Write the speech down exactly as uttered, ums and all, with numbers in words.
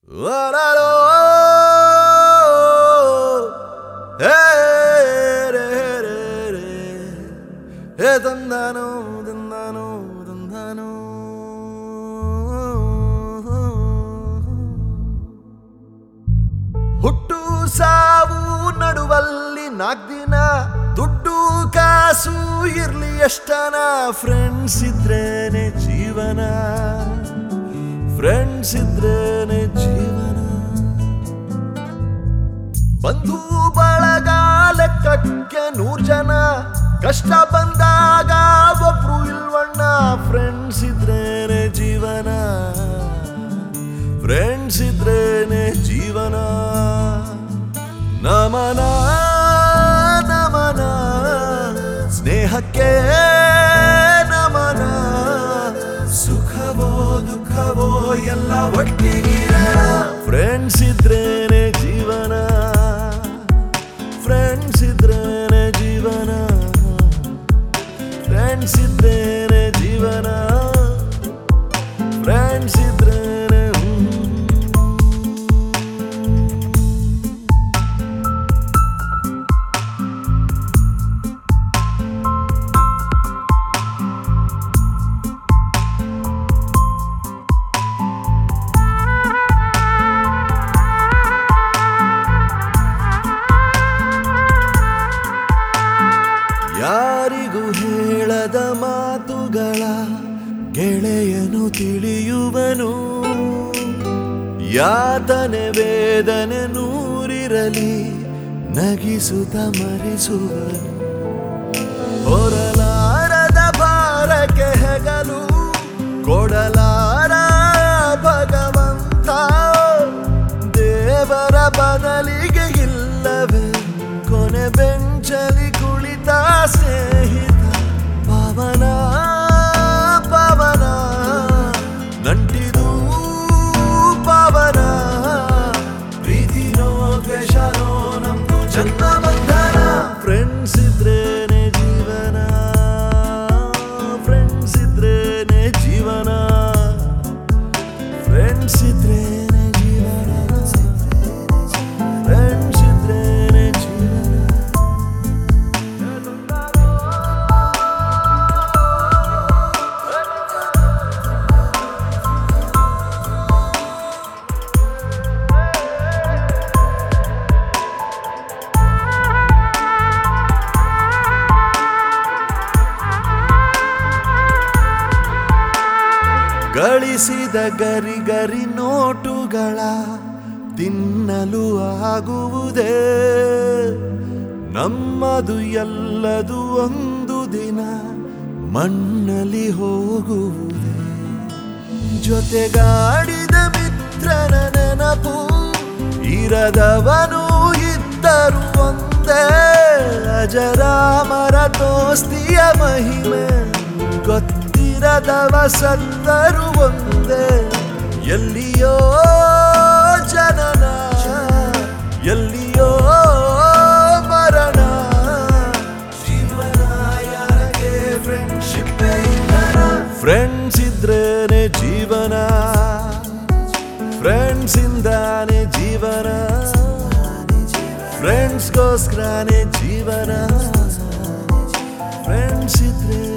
ಹುಟ್ಟು ಸಾವು ನಡುವಲ್ಲಿ ನಾಲ್ಕು ದಿನ ದುಡ್ಡು ಕಾಸು ಇರ್ಲಿ ಎಷ್ಟನ ಫ್ರೆಂಡ್ಸ್ ಇದ್ರೇನೆ ಜೀವನ ಫ್ರೆಂಡ್ಸ್ ಇದ್ರೇನೆ ಜೀವನ ಬಂಧು ಬಳಗ ಲೆಕ್ಕಕ್ಕೆ ನೂರ್ ಜನ ಕಷ್ಟ ಬಂದಾಗ ಒಬ್ರು ಇಲ್ವಣ್ಣ ಫ್ರೆಂಡ್ಸ್ ಇದ್ರೇನೆ ಜೀವನ ಫ್ರೆಂಡ್ಸ್ ಇದ್ರೇನೆ ಜೀವನ ನಮನ ನಮನ ಸ್ನೇಹಕ್ಕೆ ನಮನ ಸುಖವೋ ದುಃಖವೋ ಎಲ್ಲ ಒಟ್ಟಿಗಿರೋಣ ಫ್ರೆಂಡ್ಸ್ ಇದ್ರೇನೆ ಜೀವನ ಫ್ರೆಂಡ್ಸ್ ಇದ್ರೇನೆ ಜೀವನ ಫ್ರೆಂಡ್ಸ್ ಇದ್ರೇನೆ ಜೀವನ ಫ್ರೆಂಡ್ಸ್ ಇದ್ರೇನೆ ಯಾರಿಗೂ ಹೇಳದ ಮಾತುಗಳ ಗೆಳೆಯನು ತಿಳಿಯುವನು ಯಾತನೆ ವೇದನೆ ನೂರಿರಲಿ ನಗಿಸುತ್ತ ಮರೆಸುವನು ಹೊರಲಾರದ ಭಾರಕ್ಕೆ ಹೆಗಲು ಕೊಡಲಾರ ಭಗವಂತ ದೇವರ ಬದಲಿಗೆ ಇಲ್ಲವೇ ಕೊನೆ ಬೆಂಚಲಿ ಕುಳಿತ ಸ್ನೇಹಿತ ಪವನ ಪವನ ನಂಟಿದು ಪವನ ಪ್ರೀತಿನೋ ದ್ವೇಷನೋ ನಮ್ದು ಜನ್ಮ ಬಂಧನ ಫ್ರೆಂಡ್ಸ್ ಇದ್ರೇನೆ ಜೀವನ ಫ್ರೆಂಡ್ಸ್ ಇದ್ರೇನೆ ಜೀವನ ಫ್ರೆಂಡ್ಸ್ ಇದ್ರೇನೆ ಜೀವನ ಫ್ರೆಂಡ್ಸ್ ಇದ್ರೇನೆ ಜೀವನ ಗಳಿಸಿದ ಗರಿ ಗರಿ ನೋಟುಗಳ ತಿನ್ನಲು ಆಗುವುದೇ ನಮ್ಮದು ಎಲ್ಲದು ಒಂದು ದಿನ ಮಣ್ಣಲ್ಲಿ ಹೋಗುವುದೇ ಜೊತೆಗಾಡಿದ ಮಿತ್ರನ ನೆನಪು ಇರದವನು ಇದ್ದರು ಒಂದೇ ಅಜರಾಮರ ದೋಸ್ತಿಯ ಮಹಿಮೆ ಗೊತ್ತಿರದವ ಸತ್ತರು ಒಂದೇ ಎಲ್ಲಿಯೋ ಜನನ ಎಲ್ಲಿಯೋ ಮರಣ ಜೀವನ ಯಾರಕ್ಕೆ ಫ್ರೆಂಡ್ಶಿಪ್ ಫ್ರೆಂಡ್ಸ್ ಇದ್ರೇನೆ ಜೀವನ ಫ್ರೆಂಡ್ಸ್ ಇಂದಾನೆ ಜೀವನ ಫ್ರೆಂಡ್ಸ್ಗೋಸ್ಕರನೇ ಜೀವನ ಫ್ರೆಂಡ್ಸ್ ಇದ್ರೆ